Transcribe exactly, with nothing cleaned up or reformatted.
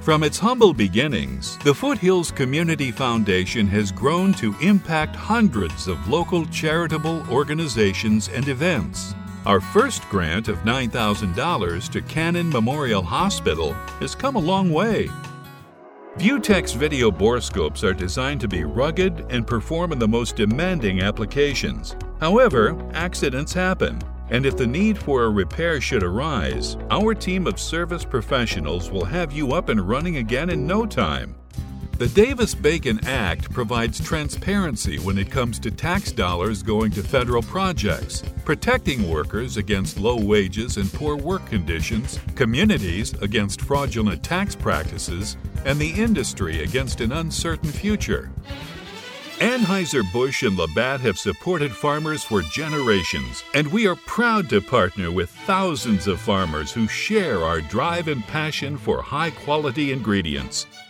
From its humble beginnings, the Foothills Community Foundation has grown to impact hundreds of local charitable organizations and events. Our first grant of nine thousand dollars to Cannon Memorial Hospital has come a long way. Vuetex video borescopes are designed to be rugged and perform in the most demanding applications. However, accidents happen, and if the need for a repair should arise, our team of service professionals will have you up and running again in no time. The Davis-Bacon Act provides transparency when it comes to tax dollars going to federal projects, protecting workers against low wages and poor work conditions, communities against fraudulent tax practices, and the industry against an uncertain future. Anheuser-Busch and Labatt have supported farmers for generations, and we are proud to partner with thousands of farmers who share our drive and passion for high-quality ingredients.